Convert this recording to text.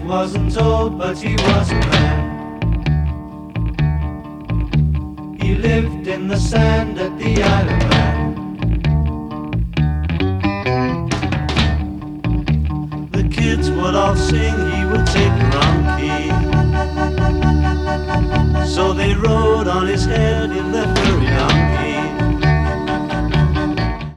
wasn't old, but he was a man. He lived in the sand at the Isle of Man. The kids would all sing, he would take around